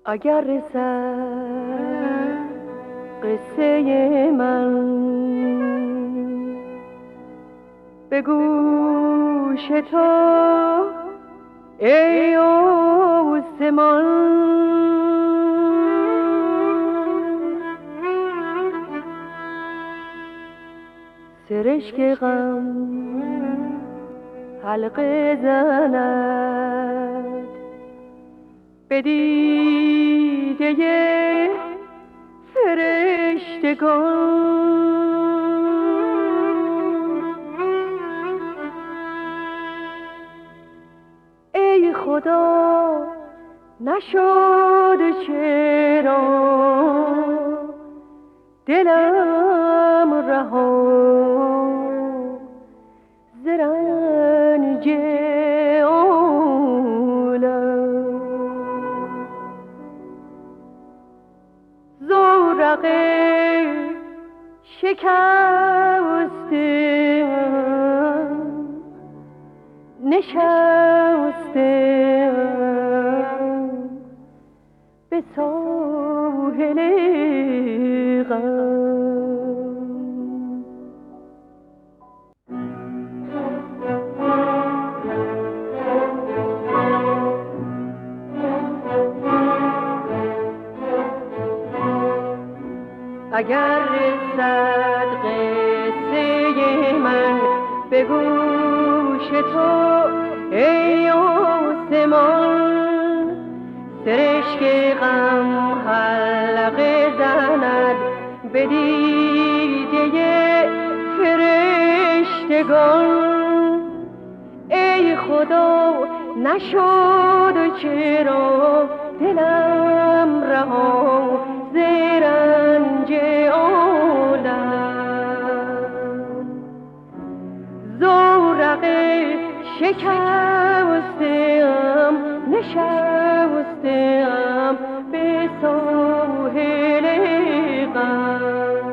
اگر رسد قصه من به گوش تو ای آسمان، سرشک غم حلقه زند به دیده فرشتگان. ای خدا نشد چرا دلم رها ز رنج زورق شکستم نشستم به ساحل غم. اگر رسد قصه من به گوش تو ای آسمان، سرشک غم حلقه زند به دیده فرشتگان. ای خدا نشد چرا دلم رها ز رنج عالم، زورق شکستم نشستم به ساحل غم.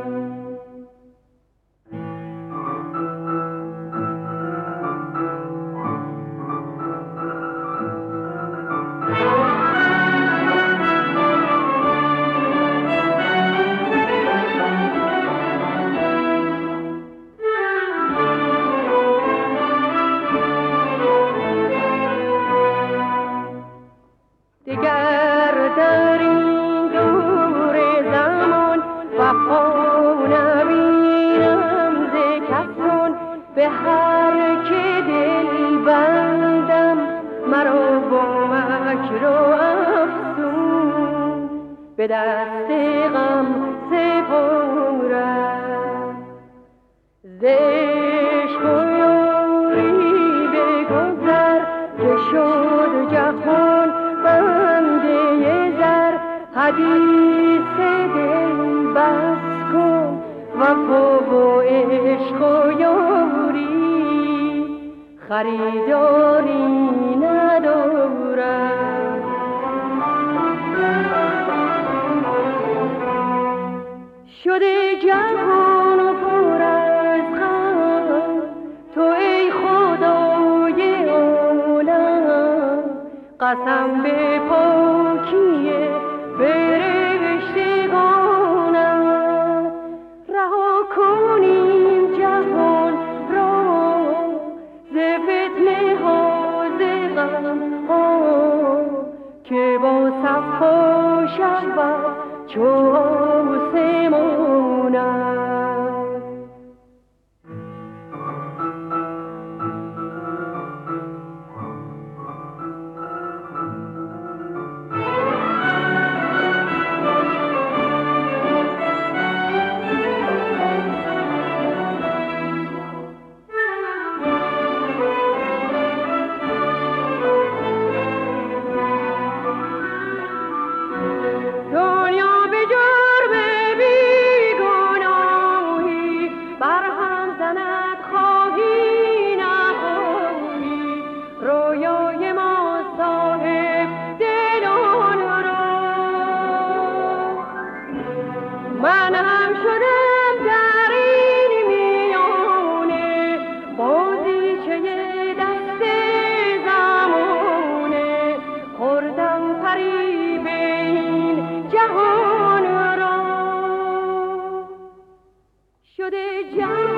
دگر در این دور زمان وفا نبینم ز کسان، به هر که دل بندم مرا با مکر و افسون به دست غم سپرد. ز عشق و یاری بگذر که شد جهان بنده زر، حدیث دل بس کن وفا و عشق و یاری خریداری ندارد. شده جهان پر از غم تو ای خدای عالم، قسم به پاکی فرشتگانت رها کن این جهان را ز فتنه ها ز غم ها که با صفا شود چو آسمانت. دنیا به جای شده جان